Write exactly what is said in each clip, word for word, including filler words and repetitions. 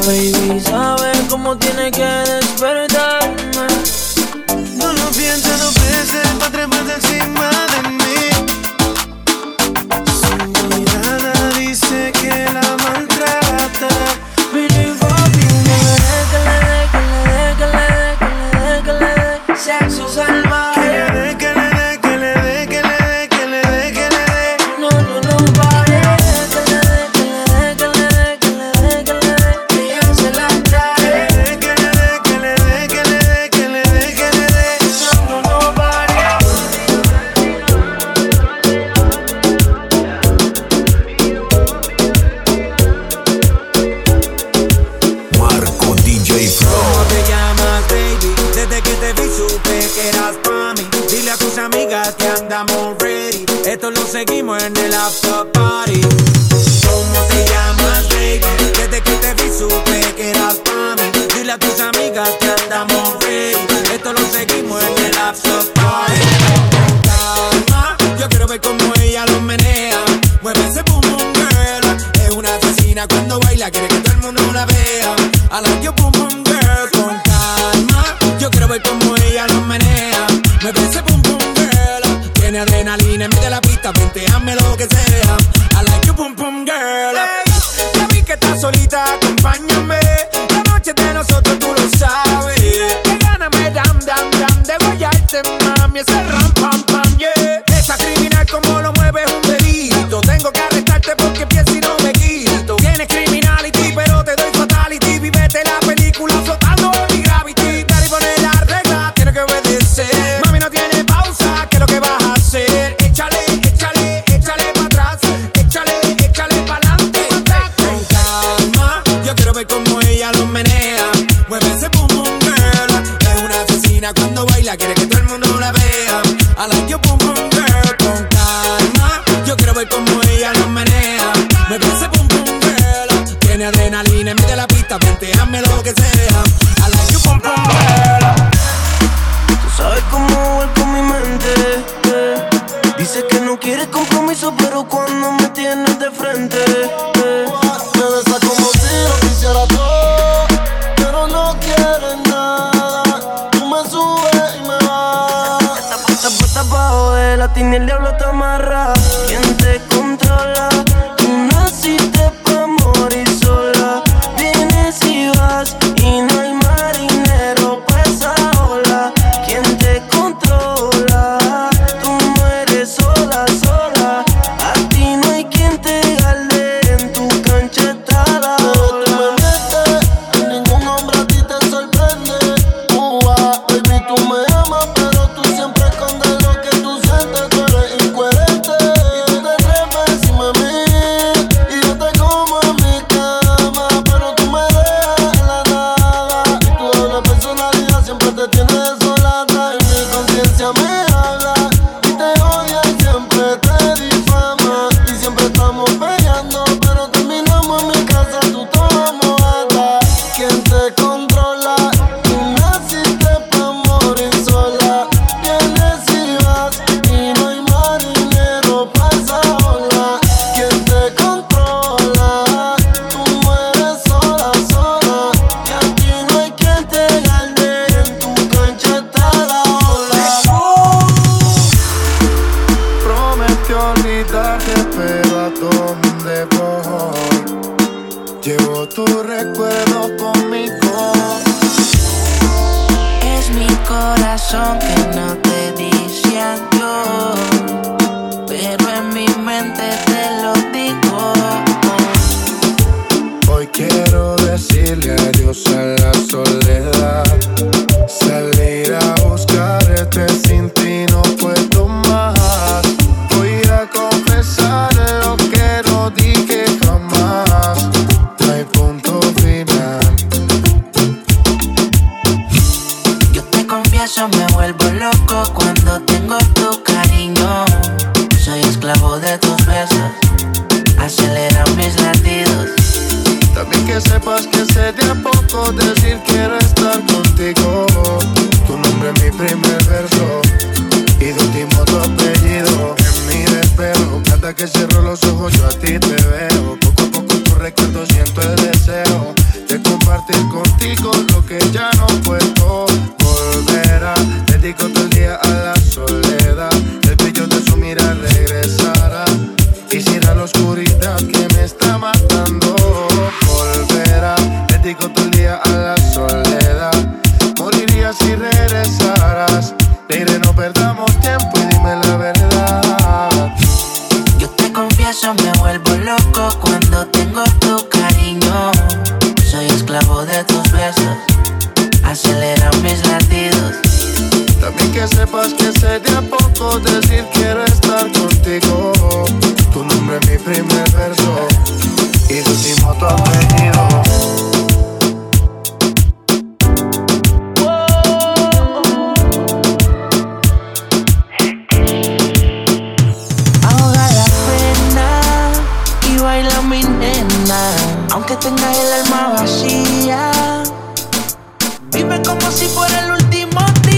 baby sabe cómo tiene que despertarme. No lo pienses dos veces pa' treparte encima de mí. Su mirada dice que la maltrata. Pretty papi, que le dé, que le dé, que le dé, que le dé, que le dé, que le dé sexo salvaje. Que le dé, que le dé, que le dé, que le dé, que le dé, que le dé. No, no, no, papi. Que le dé, que le dé, que le dé, que le dé, que le dé, que ella se la trae. Que le dé, que le dé, que le dé, que le dé, que le dé. No, no, no, papi. Marco D J Flow. ¿Cómo te llamas, baby? Desde que te vi supe que eras pa' mí. Dile a tus amigas que andamos ready. Esto lo seguimos en el after party. ¿Cómo te llamas, baby? Desde que te vi supe que eras pa' mí. Dile a tus amigas que andamos ready. Esto lo seguimos en el after party. Con calma, yo quiero ver cómo ella lo menea. Mueve ese boom boom girl. Es una asesina cuando baila, quiere que todo el mundo la vea. I like your boom boom girl. Con calma, yo quiero ver cómo ella lo menea. Mueve ese boom boom girl. Tiene adrenalina, mete la pista, venteame lo que sea. I like your boom boom girl. Hey, ya vi que estás solita, acompáñame. La noche es de nosotros, tú lo sabes. Que gana me dam dam dam de guayarte, mami. Ese ram pam pam, yeah. Esa criminal como lo mueve es un delito. Tengo que arrestarte porque pienso y no me quito. Tienes criminality, pero te doy fatality. Vivete la película flotando en mi gravity. Dale y poner la regla, tiene que obedecer. Mami, no tiene pausa, ¿qué es lo que vas a hacer? Échale, échale, échale pa' atrás. Échale, échale pa'lante. Con calma, yo quiero ver cómo ella lo menea. Mueve ese boom boom girl. Es una asesina cuando baila, quiere que todo el mundo la vea. I like your boom boom girl. Con calma, yo quiero ver cómo ella lo menea. Mueve ese boom boom girl. Tiene adrenalina, mete la pista, venteame lo que sea. I like your boom boom girl. Tú sabes cómo voy con mi mente, eh. Dices que no quieres compromiso, pero cuando me tienes de frente, eh. Me besas como si lo quisiera todo, pero no quieres nada. Tú me subes y me bajas. Esta puesta puesta pa' joder, la tiene el diablo te amarra. ¿Quién te controla? Tú naciste pa' morir sola. Vienes y vas y no hay marinero pa' esa ola. ¿Quién te controla? Tú mueres sola, sola. A ti no hay quien te gale, en tu cancha está la Tú me ola. metes, ningún hombre a ti te sorprende. Ua, baby, tú me amas, pero tú siempre escondes lo que tú sientes. Tú eres incoherente y tú te trepas encima de mí. Y yo te como en mi cama, pero tú me dejas en la nada. Y tu doble personalidad siempre te tiene desolada. Y mi conciencia me habla y te odia y siempre te difama. Y siempre estamos peleando, pero terminamos en mi casa, tú toda mojada. ¿Quién te controla? Tú naciste pa' morir sola. Vienes y vas y no hay marinero pa' esa ola. ¿Quién te controla? Tú mueres sola, sola. Y aquí no hay quien te gane, en tu cancha está la ola. Prometió olvidarte, pero ¿a dónde voy? Llevo tu recuerdo conmigo. Es mi corazón que no te dice adiós, pero en mi mente te lo digo. Hoy quiero decirle adiós a la soledad. Salir a buscarte, sin ti no puedo más. Voy a confesar lo que no dije jamás. No hay punto final. Yo te confieso, me vuelvo loco cuando tengo tu cariño. Soy esclavo de tus besos, aceleran mis latidos. También que sepas que sé de a poco decir quiero estar contigo. Tu nombre es mi primer verso y de último tu apellido. En mi desespero, cada que cierro los ojos yo a ti te veo. Poco a poco tu recuerdo siento el deseo de dedico todo el día a la soledad. Moriría si regresaras. Mire, no perdamos tiempo y dime la verdad. Yo te confieso, me vuelvo loco cuando tengo tu cariño. Soy esclavo de tus besos, aceleran mis latidos. También que sepas que sé de a poco decir quiero estar contigo. Tu nombre es mi primer verso y tu último tu apellido. Ahoga la pena y baila mi nena. Aunque tengas el alma vacía, vive como si fuera el último día.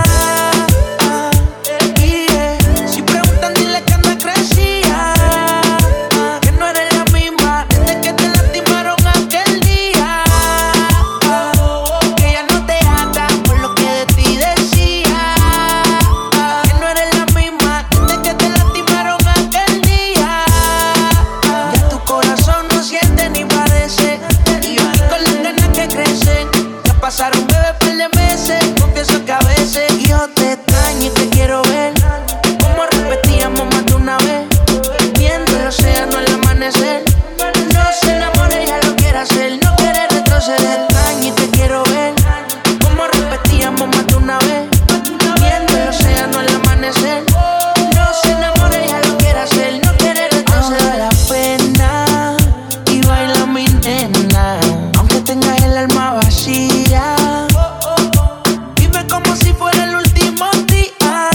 Pasaron bebé par de meses, confieso que a veces yo te extraño y te quiero ver. Como repetíamos más de una vez, viendo el océano al amanecer. No se enamore, ya lo quiere hacer, no quiere retroceder. Te extraño y te quiero ver. Como repetíamos más de una vez, viendo el océano al amanecer. No se enamore, ya lo quiere hacer, no quiere retroceder. La pena y baila mi nena, aunque tengas el alma vacía. Vive como si fuera el último día.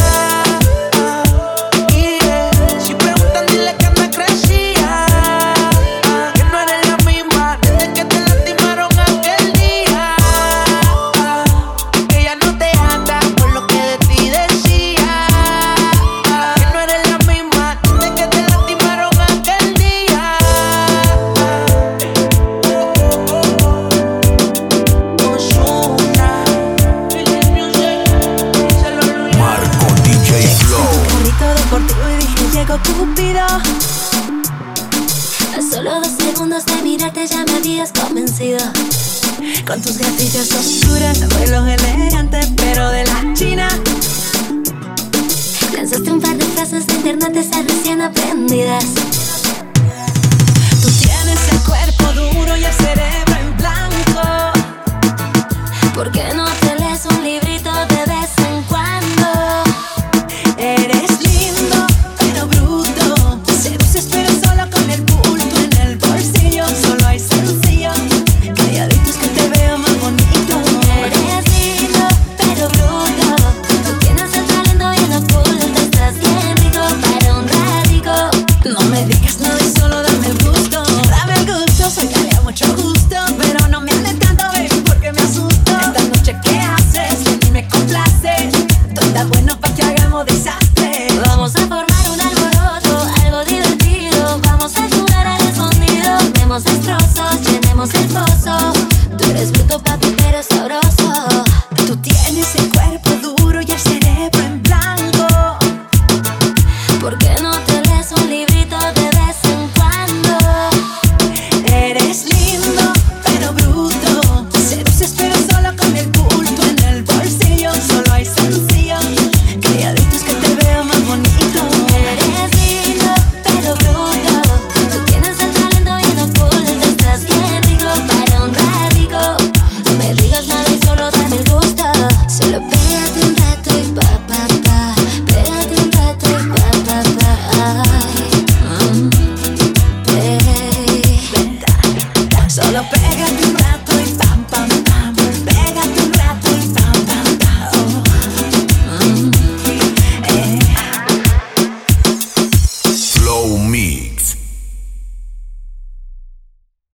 Yeah. Si preguntan, dile que anda crecía, que no eres la misma desde que te lastimaron aquel día. Que ya no te anda por lo que de ti decía. Que no eres la misma desde que te lastimaron aquel día. Marco D J Flow. Carrito deportivo y dije llegó Cupido. A solo dos segundos de mirarte ya me habías convencido. Con tus gatillas oscuras, reloj elegante pero de la China. Lanzaste un par de frases de internet esas recién aprendidas. Tú tienes el cuerpo duro y el cerebro en blanco. ¿Por qué no te lees un librito de vez en cuando? Eres lindo, pero bruto. Seduces pero solo con el bulto en el bolsillo. Solo hay sencillo, calladitos que te veo más bonito. Eres lindo, pero bruto. Tú tienes el talento bien oculto. Estás bien rico para un ratico. No me digas nada y solo dame el gusto. Dame el gusto, soy Talia, mucho gusto. Pero no me hables tanto, baby, porque me asusto. Esta noche, ¿qué haces? Ven y me complaces. Todo está bueno pa' que hagamos desastre. Vamos a formar un alboroto, algo divertido. Vamos a jugar al escondido. Demos destrozos, llenemos el pozo. Tú eres bruto, papi, pero sabroso. Tú tienes el cuerpo duro y el cerebro en blanco. ¿Por qué no te lees un librito de vez en cuando? Eres lindo, pero bruto. Seduces pero solo con el bulto en el bolsillo. Solo hay sencillo, calladitos que te veo más bonito. Eres lindo, pero bruto. Tú tienes el talento bien oculto. Estás bien rico para un ratico. No me digas nada y solo dame el gusto. Solo pégate un rato y pa pa pa. Pégate un rato y pa pa pa. Ay, mm, hey. Solo pégate un rato.